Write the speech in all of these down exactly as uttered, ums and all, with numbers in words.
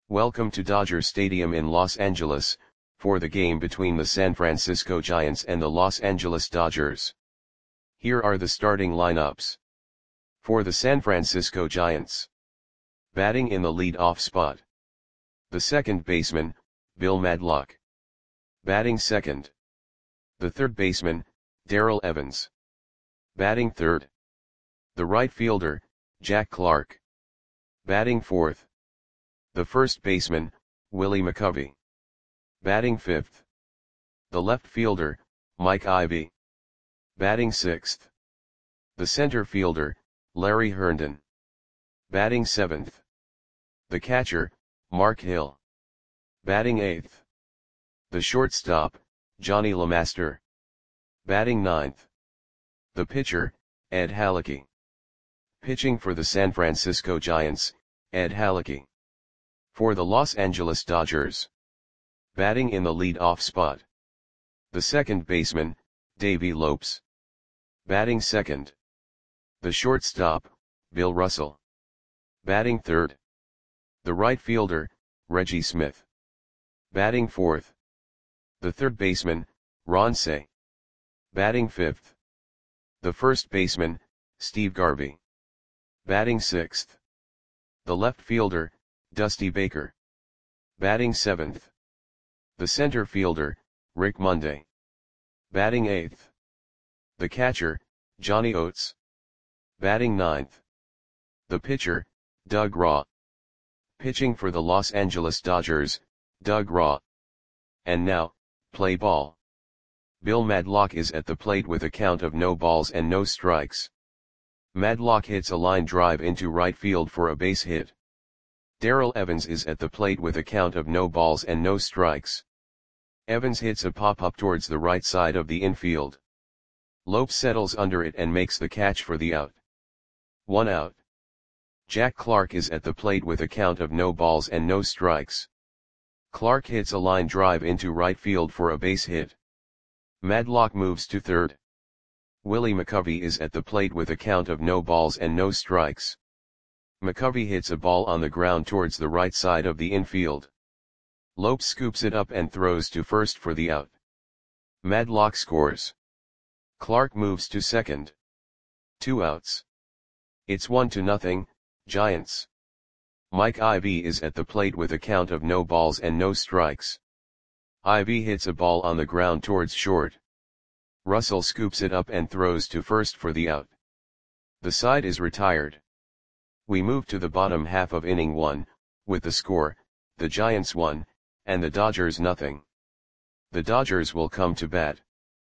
Welcome to Dodger Stadium in Los Angeles, for the game between the San Francisco Giants and the Los Angeles Dodgers. Here are the starting lineups. For the San Francisco Giants. Batting in the lead-off spot. The second baseman, Bill Madlock. Batting second. The third baseman, Darrell Evans. Batting third. The right fielder, Jack Clark. Batting fourth. The first baseman, Willie McCovey. Batting fifth. The left fielder, Mike Ivy. Batting sixth. The center fielder, Larry Herndon. Batting seventh. The catcher, Mark Hill. Batting eighth. The shortstop, Johnny LeMaster. Batting ninth. The pitcher, Ed Halicki. Pitching for the San Francisco Giants, Ed Halicki. For the Los Angeles Dodgers. Batting in the lead-off spot. The second baseman, Davey Lopes. Batting second. The shortstop, Bill Russell. Batting third. The right fielder, Reggie Smith. Batting fourth. The third baseman, Ron Cey. Batting fifth. The first baseman, Steve Garvey. Batting sixth. The left fielder, Dusty Baker. Batting seventh. The center fielder, Rick Monday. Batting eighth. The catcher, Johnny Oates. Batting ninth. The pitcher, Doug Raw. Pitching for the Los Angeles Dodgers, Doug Raw. And now, play ball. Bill Madlock is at the plate with a count of no balls and no strikes. Madlock hits a line drive into right field for a base hit. Darrell Evans is at the plate with a count of no balls and no strikes. Evans hits a pop-up towards the right side of the infield. Lopes settles under it and makes the catch for the out. One out. Jack Clark is at the plate with a count of no balls and no strikes. Clark hits a line drive into right field for a base hit. Madlock moves to third. Willie McCovey is at the plate with a count of no balls and no strikes. McCovey hits a ball on the ground towards the right side of the infield. Lopes scoops it up and throws to first for the out. Madlock scores. Clark moves to second. Two outs. It's one to nothing, Giants. Mike Ivy is at the plate with a count of no balls and no strikes. Ivy hits a ball on the ground towards short. Russell scoops it up and throws to first for the out. The side is retired. We move to the bottom half of inning one, with the score, the Giants one, and the Dodgers nothing. The Dodgers will come to bat.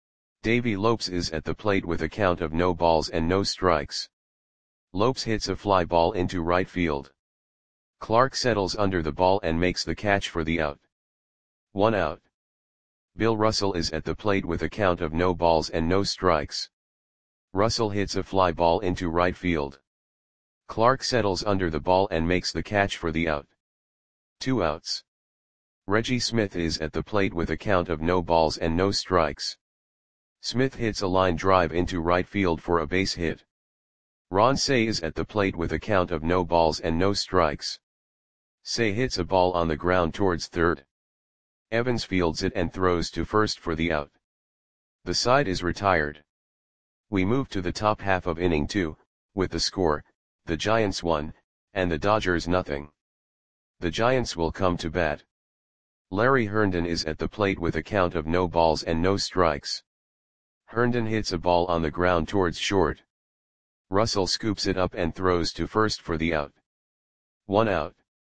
Davey Lopes is at the plate with a count of no balls and no strikes. Lopes hits a fly ball into right field. Clark settles under the ball and makes the catch for the out. One out. Bill Russell is at the plate with a count of no balls and no strikes. Russell hits a fly ball into right field. Clark settles under the ball and makes the catch for the out. Two outs. Reggie Smith is at the plate with a count of no balls and no strikes. Smith hits a line drive into right field for a base hit. Ron Cey is at the plate with a count of no balls and no strikes. Cey hits a ball on the ground towards third. Evans fields it and throws to first for the out. The side is retired. We move to the top half of inning two, with the score, the Giants one, and the Dodgers nothing. The Giants will come to bat. Larry Herndon is at the plate with a count of no balls and no strikes. Herndon hits a ball on the ground towards short. Russell scoops it up and throws to first for the out. One out.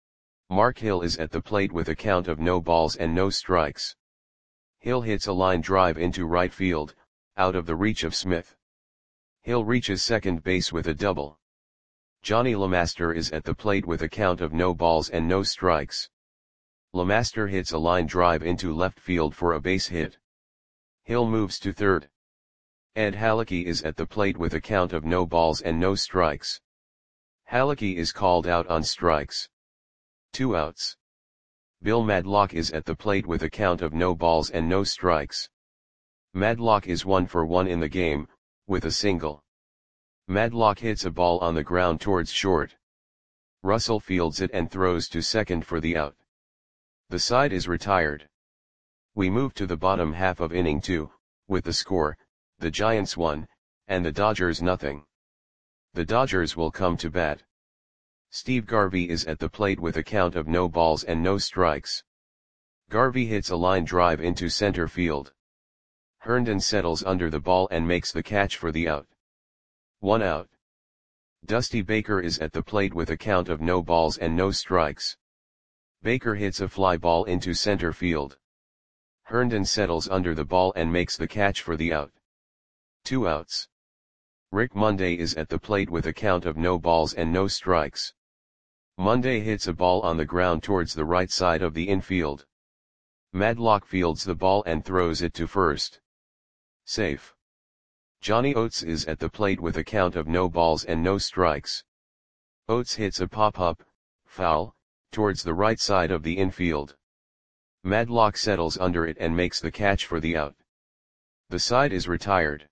Mark Hill is at the plate with a count of no balls and no strikes. Hill hits a line drive into right field, out of the reach of Smith. Hill reaches second base with a double. Johnny LeMaster is at the plate with a count of no balls and no strikes. LeMaster hits a line drive into left field for a base hit. Hill moves to third. Ed Halicki is at the plate with a count of no balls and no strikes. Halicki is called out on strikes. Two outs. Bill Madlock is at the plate with a count of no balls and no strikes. Madlock is one for one in the game, with a single. Madlock hits a ball on the ground towards short. Russell fields it and throws to second for the out. The side is retired. We move to the bottom half of inning two, with the score, the Giants one, and the Dodgers nothing. The Dodgers will come to bat. Steve Garvey is at the plate with a count of no balls and no strikes. Garvey hits a line drive into center field. Herndon settles under the ball and makes the catch for the out. One out. Dusty Baker is at the plate with a count of no balls and no strikes. Baker hits a fly ball into center field. Herndon settles under the ball and makes the catch for the out. Two outs. Rick Monday is at the plate with a count of no balls and no strikes. Monday hits a ball on the ground towards the right side of the infield. Madlock fields the ball and throws it to first. Safe. Johnny Oates is at the plate with a count of no balls and no strikes. Oates hits a pop-up, foul, towards the right side of the infield. Madlock settles under it and makes the catch for the out. The side is retired.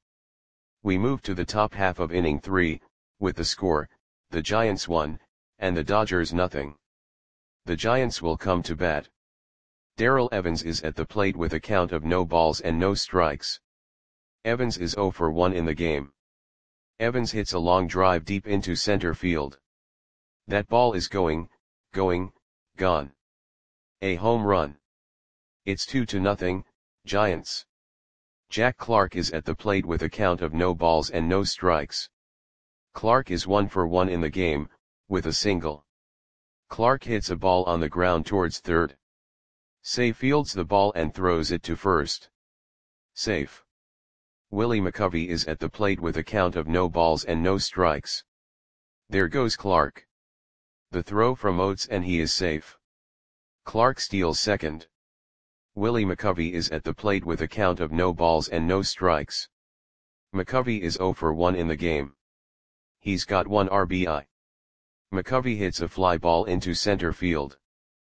We move to the top half of inning three, with the score, the Giants one, and the Dodgers nothing. The Giants will come to bat. Darrell Evans is at the plate with a count of no balls and no strikes. Evans is zero for one in the game. Evans hits a long drive deep into center field. That ball is going, going, gone. A home run. It's two to nothing, Giants. Jack Clark is at the plate with a count of no balls and no strikes. Clark is one for one in the game, with a single. Clark hits a ball on the ground towards third. Say fields the ball and throws it to first. Safe. Willie McCovey is at the plate with a count of no balls and no strikes. There goes Clark. The throw from Oates and he is safe. Clark steals second. Willie McCovey is at the plate with a count of no balls and no strikes. McCovey is zero for one in the game. He's got one R B I. McCovey hits a fly ball into center field.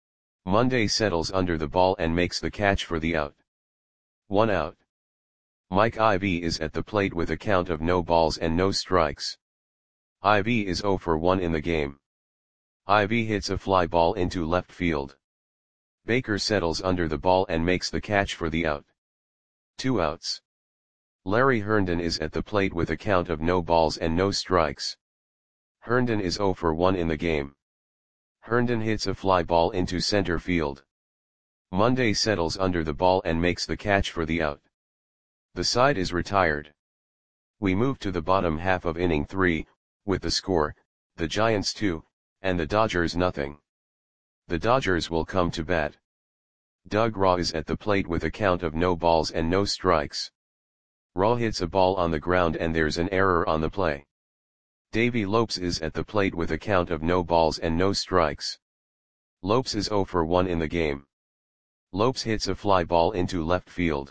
Monday settles under the ball and makes the catch for the out. One out. Mike Ivy is at the plate with a count of no balls and no strikes. Ivy is zero for one in the game. Ivy hits a fly ball into left field. Baker settles under the ball and makes the catch for the out. Two outs. Larry Herndon is at the plate with a count of no balls and no strikes. Herndon is zero for one in the game. Herndon hits a fly ball into center field. Monday settles under the ball and makes the catch for the out. The side is retired. We move to the bottom half of inning three, with the score, the Giants two, and the Dodgers nothing. The Dodgers will come to bat. Doug Raw is at the plate with a count of no balls and no strikes. Raw hits a ball on the ground and there's an error on the play. Davey Lopes is at the plate with a count of no balls and no strikes. Lopes is zero for one in the game. Lopes hits a fly ball into left field.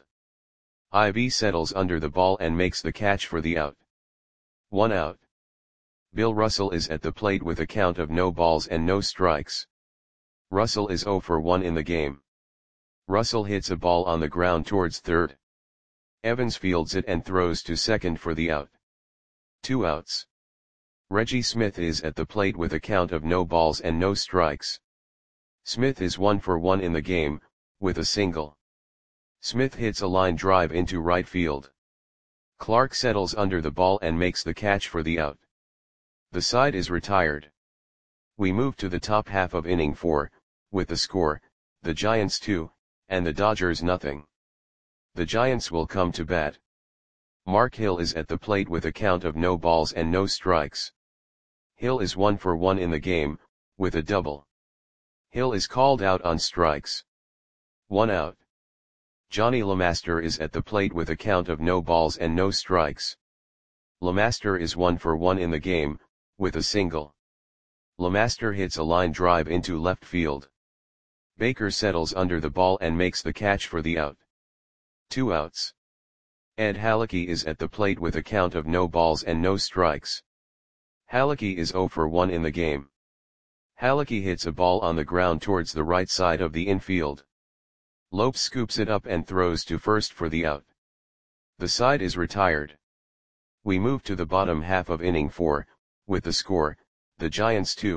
Ivy settles under the ball and makes the catch for the out. One out. Bill Russell is at the plate with a count of no balls and no strikes. Russell is zero for one in the game. Russell hits a ball on the ground towards third. Evans fields it and throws to second for the out. Two outs. Reggie Smith is at the plate with a count of no balls and no strikes. Smith is one for one in the game, with a single. Smith hits a line drive into right field. Clark settles under the ball and makes the catch for the out. The side is retired. We move to the top half of inning four, with the score, the Giants two, and the Dodgers nothing. The Giants will come to bat. Mark Hill is at the plate with a count of no balls and no strikes. Hill is one for one in the game, with a double. Hill is called out on strikes. One out. Johnny LeMaster is at the plate with a count of no balls and no strikes. LeMaster is one for one in the game, with a single. LeMaster hits a line drive into left field. Baker settles under the ball and makes the catch for the out. Two outs. Ed Halicki is at the plate with a count of no balls and no strikes. Halicki is zero for one in the game. Halicki hits a ball on the ground towards the right side of the infield. Lopes scoops it up and throws to first for the out. The side is retired. We move to the bottom half of inning four, with the score, the Giants two,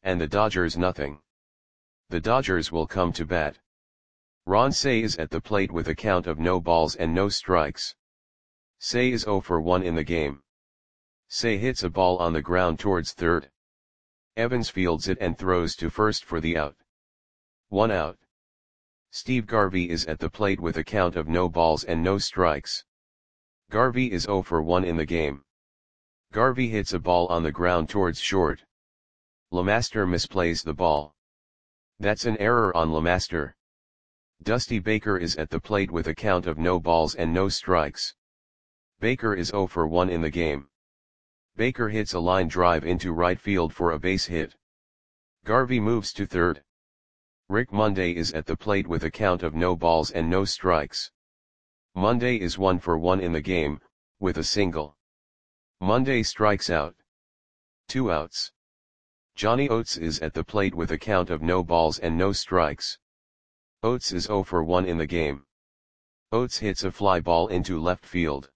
and the Dodgers nothing. The Dodgers will come to bat. Ron Cey is at the plate with a count of no balls and no strikes. Cey is zero for one in the game. Cey hits a ball on the ground towards third. Evans fields it and throws to first for the out. One out. Steve Garvey is at the plate with a count of no balls and no strikes. Garvey is zero for one in the game. Garvey hits a ball on the ground towards short. LeMaster misplays the ball. That's an error on LeMaster. Dusty Baker is at the plate with a count of no balls and no strikes. Baker is zero for one in the game. Baker hits a line drive into right field for a base hit. Garvey moves to third. Rick Monday is at the plate with a count of no balls and no strikes. Monday is one for one in the game, with a single. Monday strikes out. Two outs. Johnny Oates is at the plate with a count of no balls and no strikes. Oates is zero for one in the game. Oates hits a fly ball into left field.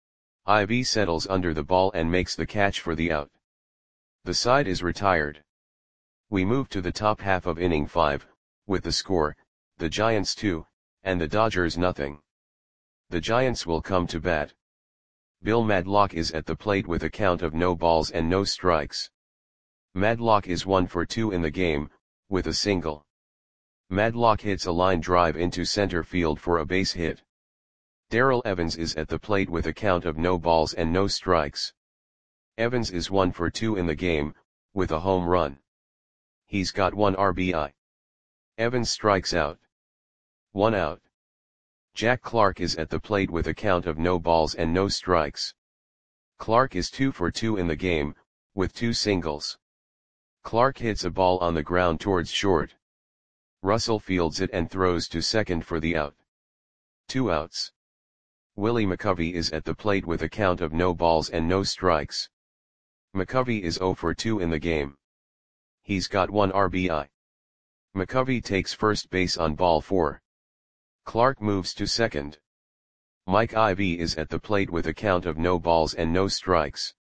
Ivy settles under the ball and makes the catch for the out. The side is retired. We move to the top half of inning five, with the score, the Giants two, and the Dodgers nothing. The Giants will come to bat. Bill Madlock is at the plate with a count of no balls and no strikes. Madlock is one for two in the game, with a single. Madlock hits a line drive into center field for a base hit. Darrell Evans is at the plate with a count of no balls and no strikes. Evans is one for two in the game, with a home run. He's got one R B I. Evans strikes out. One out. Jack Clark is at the plate with a count of no balls and no strikes. Clark is two for two in the game, with two singles. Clark hits a ball on the ground towards short. Russell fields it and throws to second for the out. Two outs. Willie McCovey is at the plate with a count of no balls and no strikes. McCovey is zero for two in the game. He's got one R B I. McCovey takes first base on ball four. Clark moves to second. Mike Ivy is at the plate with a count of no balls and no strikes.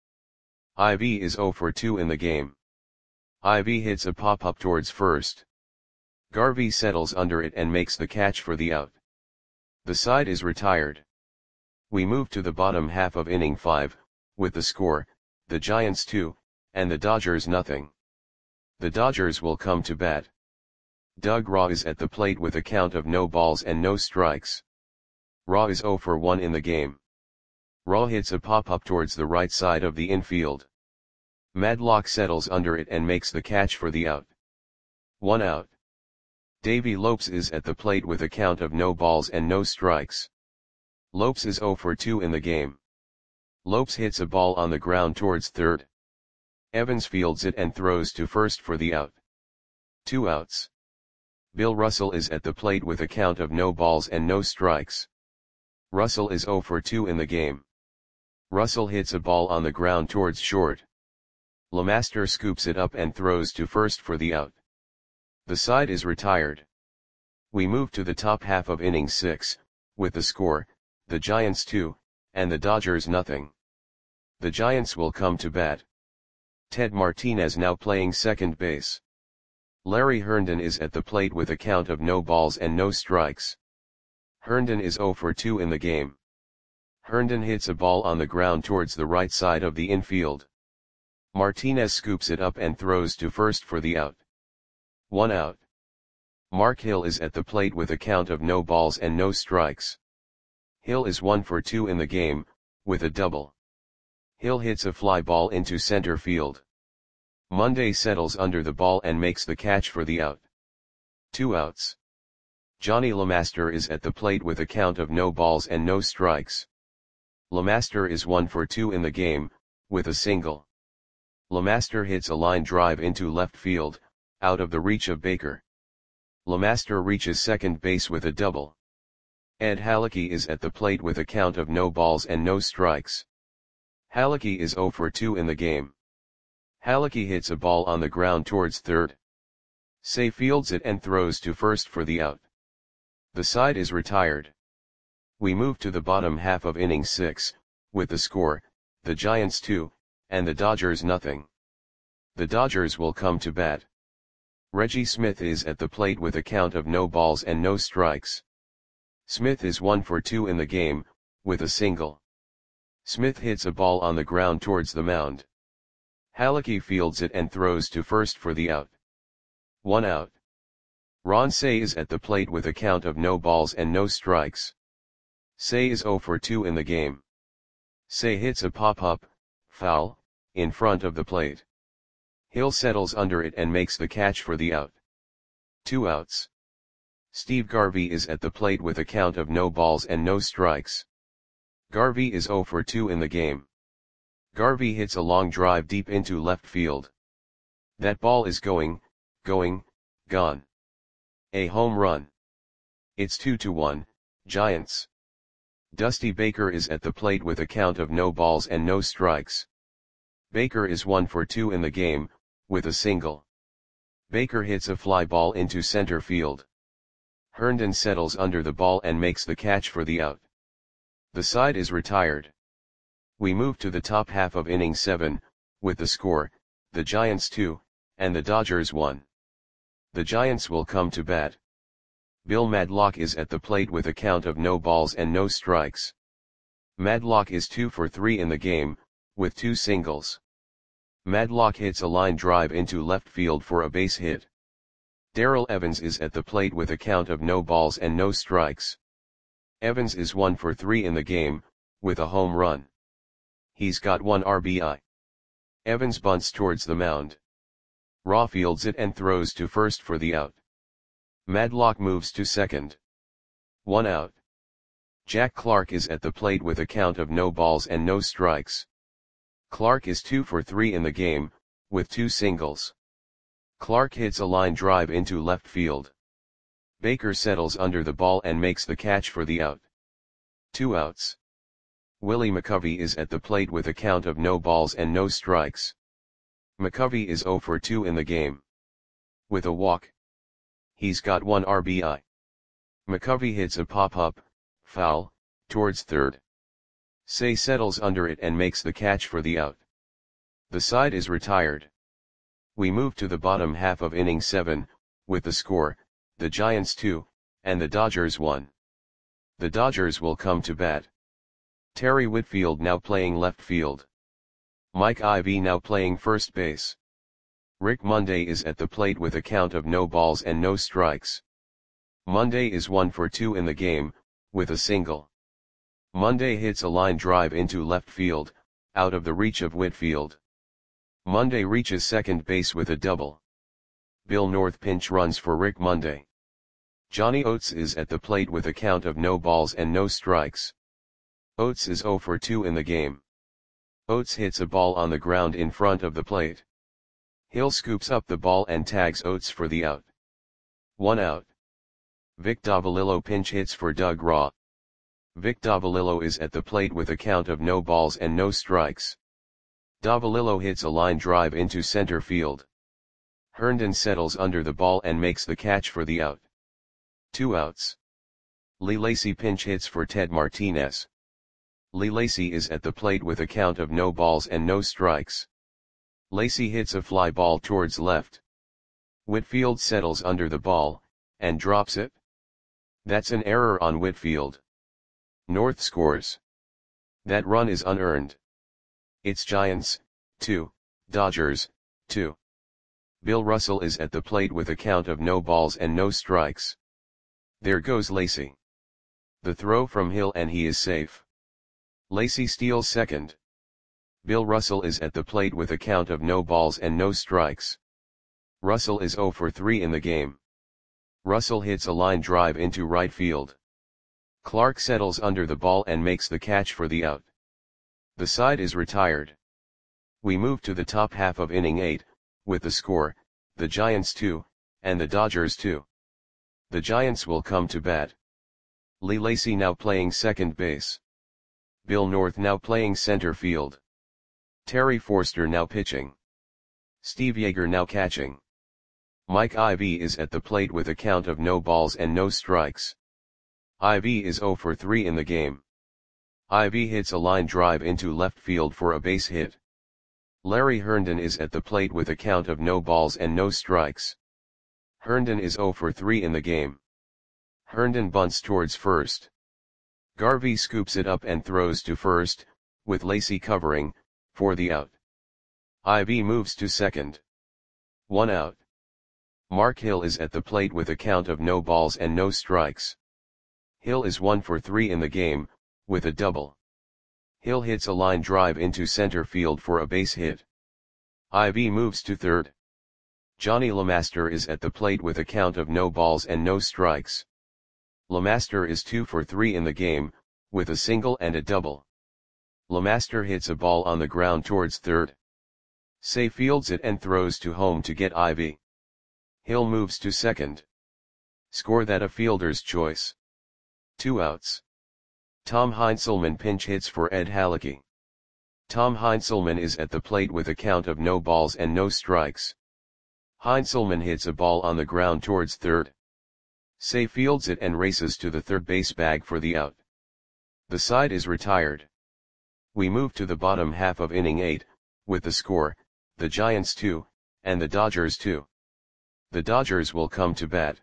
Ivy is zero for two in the game. Ivy hits a pop-up towards first. Garvey settles under it and makes the catch for the out. The side is retired. We move to the bottom half of inning five, with the score, the Giants two, and the Dodgers nothing. The Dodgers will come to bat. Doug Raw is at the plate with a count of no balls and no strikes. Raw is zero for one in the game. Raw hits a pop-up towards the right side of the infield. Madlock settles under it and makes the catch for the out. One out. Davey Lopes is at the plate with a count of no balls and no strikes. Lopes is zero for two in the game. Lopes hits a ball on the ground towards third. Evans fields it and throws to first for the out. Two outs. Bill Russell is at the plate with a count of no balls and no strikes. Russell is zero for two in the game. Russell hits a ball on the ground towards short. LeMaster scoops it up and throws to first for the out. The side is retired. We move to the top half of inning six, with the score, the Giants two, and the Dodgers nothing. The Giants will come to bat. Ted Martinez now playing second base. Larry Herndon is at the plate with a count of no balls and no strikes. Herndon is zero for two in the game. Herndon hits a ball on the ground towards the right side of the infield. Martinez scoops it up and throws to first for the out. One out. Mark Hill is at the plate with a count of no balls and no strikes. Hill is one for two in the game, with a double. Hill hits a fly ball into center field. Monday settles under the ball and makes the catch for the out. Two outs. Johnny LeMaster is at the plate with a count of no balls and no strikes. LeMaster is one for two in the game, with a single. LeMaster hits a line drive into left field, out of the reach of Baker. LeMaster reaches second base with a double. Ed Halicki is at the plate with a count of no balls and no strikes. Halicki is zero for two in the game. Halicki hits a ball on the ground towards third. Cey fields it and throws to first for the out. The side is retired. We move to the bottom half of inning six, with the score, the Giants two, and the Dodgers nothing. The Dodgers will come to bat. Reggie Smith is at the plate with a count of no balls and no strikes. Smith is one for two in the game, with a single. Smith hits a ball on the ground towards the mound. Hallecky fields it and throws to first for the out. One out. Ron Cey is at the plate with a count of no balls and no strikes. Cey is zero for two in the game. Cey hits a pop-up, foul, in front of the plate. Hill settles under it and makes the catch for the out. Two outs. Steve Garvey is at the plate with a count of no balls and no strikes. Garvey is zero for two in the game. Garvey hits a long drive deep into left field. That ball is going, going, gone. A home run. It's two to one, Giants. Dusty Baker is at the plate with a count of no balls and no strikes. Baker is one for two in the game, with a single. Baker hits a fly ball into center field. Herndon settles under the ball and makes the catch for the out. The side is retired. We move to the top half of inning seven, with the score, the Giants two, and the Dodgers one. The Giants will come to bat. Bill Madlock is at the plate with a count of no balls and no strikes. Madlock is two for three in the game, with two singles. Madlock hits a line drive into left field for a base hit. Darrell Evans is at the plate with a count of no balls and no strikes. Evans is one for three in the game, with a home run. He's got one R B I. Evans bunts towards the mound. Raw fields it and throws to first for the out. Madlock moves to second. One out. Jack Clark is at the plate with a count of no balls and no strikes. Clark is two for three in the game, with two singles. Clark hits a line drive into left field. Baker settles under the ball and makes the catch for the out. Two outs. Willie McCovey is at the plate with a count of no balls and no strikes. McCovey is zero for two in the game. With a walk. He's got one R B I. McCovey hits a pop-up, foul, towards third. Cey settles under it and makes the catch for the out. The side is retired. We move to the bottom half of inning seven, with the score, the Giants two, and the Dodgers one. The Dodgers will come to bat. Terry Whitfield now playing left field. Mike Ivey now playing first base. Rick Monday is at the plate with a count of no balls and no strikes. Monday is one for two in the game, with a single. Monday hits a line drive into left field, out of the reach of Whitfield. Monday reaches second base with a double. Bill North pinch runs for Rick Monday. Johnny Oates is at the plate with a count of no balls and no strikes. Oates is zero for two in the game. Oates hits a ball on the ground in front of the plate. Hill scoops up the ball and tags Oates for the out. One out. Vic Davalillo pinch hits for Doug Raw. Vic Davalillo is at the plate with a count of no balls and no strikes. Davalillo hits a line drive into center field. Herndon settles under the ball and makes the catch for the out. Two outs. Lee Lacy pinch hits for Ted Martinez. Lee Lacy is at the plate with a count of no balls and no strikes. Lacy hits a fly ball towards left. Whitfield settles under the ball, and drops it. That's an error on Whitfield. North scores. That run is unearned. It's Giants, two, Dodgers, two. Bill Russell is at the plate with a count of no balls and no strikes. There goes Lacy. The throw from Hill and he is safe. Lacy steals second. Bill Russell is at the plate with a count of no balls and no strikes. Russell is zero for three in the game. Russell hits a line drive into right field. Clark settles under the ball and makes the catch for the out. The side is retired. We move to the top half of inning eight, with the score, the Giants two, and the Dodgers two. The Giants will come to bat. Lee Lacy now playing second base. Bill North now playing center field. Terry Forster now pitching. Steve Yeager now catching. Mike Ivey is at the plate with a count of no balls and no strikes. Ivey is zero for three in the game. Ivey hits a line drive into left field for a base hit. Larry Herndon is at the plate with a count of no balls and no strikes. Herndon is zero for three in the game. Herndon bunts towards first. Garvey scoops it up and throws to first, with Lacy covering, for the out. Ivy moves to second. One out. Mark Hill is at the plate with a count of no balls and no strikes. Hill is one for three in the game, with a double. Hill hits a line drive into center field for a base hit. Ivy moves to third. Johnny LeMaster is at the plate with a count of no balls and no strikes. LeMaster is two for three in the game, with a single and a double. LeMaster hits a ball on the ground towards third. Say fields it and throws to home to get Ivy. Hill moves to second. Score that a fielder's choice. Two outs. Tom Heinzelman pinch hits for Ed Halicki. Tom Heinzelman is at the plate with a count of no balls and no strikes. Heinzelman hits a ball on the ground towards third. Say fields it and races to the third base bag for the out. The side is retired. We move to the bottom half of inning eight, with the score, the Giants two, and the Dodgers two. The Dodgers will come to bat.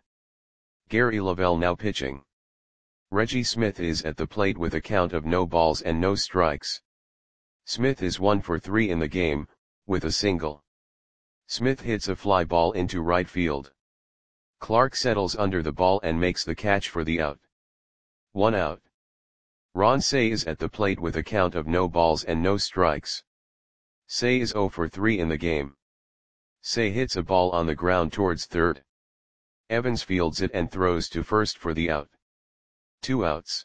Gary Lavelle now pitching. Reggie Smith is at the plate with a count of no balls and no strikes. Smith is one for three in the game, with a single. Smith hits a fly ball into right field. Clark settles under the ball and makes the catch for the out. One out. Ron Cey is at the plate with a count of no balls and no strikes. Cey is zero for three in the game. Cey hits a ball on the ground towards third. Evans fields it and throws to first for the out. Two outs.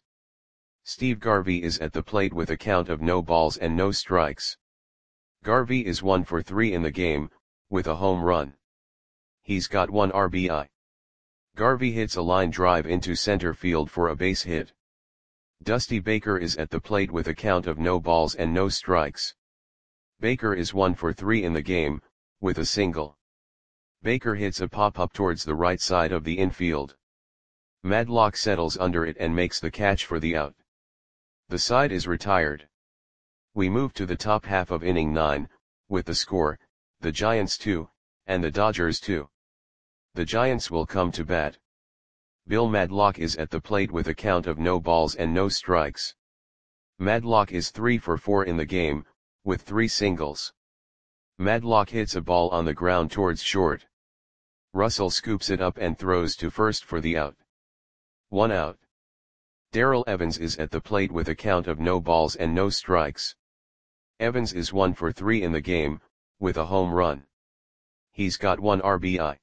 Steve Garvey is at the plate with a count of no balls and no strikes. Garvey is one for three in the game, with a home run. He's got one R B I. Garvey hits a line drive into center field for a base hit. Dusty Baker is at the plate with a count of no balls and no strikes. Baker is one for three in the game, with a single. Baker hits a pop-up towards the right side of the infield. Madlock settles under it and makes the catch for the out. The side is retired. We move to the top half of inning nine, with the score, the Giants two, and the Dodgers two. The Giants will come to bat. Bill Madlock is at the plate with a count of no balls and no strikes. Madlock is three for four in the game, with three singles. Madlock hits a ball on the ground towards short. Russell scoops it up and throws to first for the out. One out. Darrell Evans is at the plate with a count of no balls and no strikes. Evans is one for three in the game, with a home run. He's got one R B I.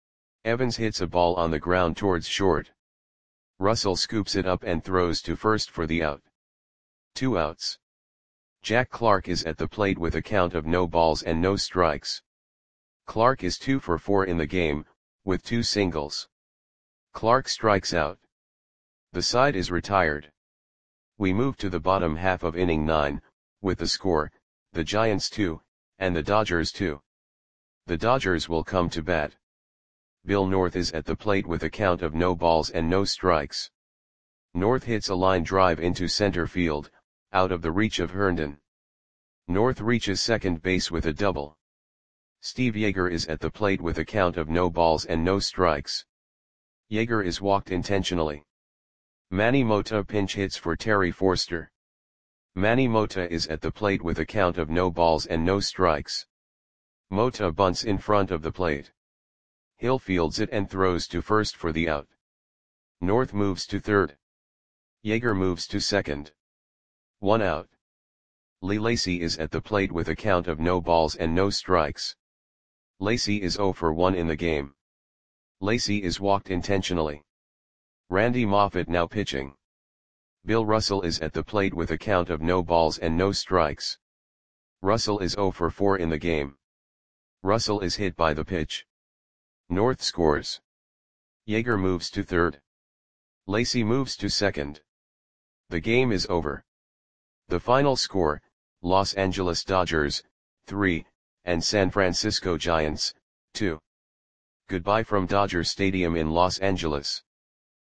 Evans hits a ball on the ground towards short. Russell scoops it up and throws to first for the out. Two outs. Jack Clark is at the plate with a count of no balls and no strikes. Clark is two for four in the game, with two singles. Clark strikes out. The side is retired. We move to the bottom half of inning nine, with the score, the Giants two, and the Dodgers two. The Dodgers will come to bat. Bill North is at the plate with a count of no balls and no strikes. North hits a line drive into center field, out of the reach of Herndon. North reaches second base with a double. Steve Yeager is at the plate with a count of no balls and no strikes. Yeager is walked intentionally. Manny Mota pinch hits for Terry Forster. Manny Mota is at the plate with a count of no balls and no strikes. Mota bunts in front of the plate. Hill fields it and throws to first for the out. North moves to third. Yeager moves to second. One out. Lee Lacy is at the plate with a count of no balls and no strikes. Lacy is zero for one in the game. Lacy is walked intentionally. Randy Moffett now pitching. Bill Russell is at the plate with a count of no balls and no strikes. Russell is zero for four in the game. Russell is hit by the pitch. North scores. Yeager moves to third. Lacy moves to second. The game is over. The final score, Los Angeles Dodgers, three, and San Francisco Giants, two. Goodbye from Dodger Stadium in Los Angeles.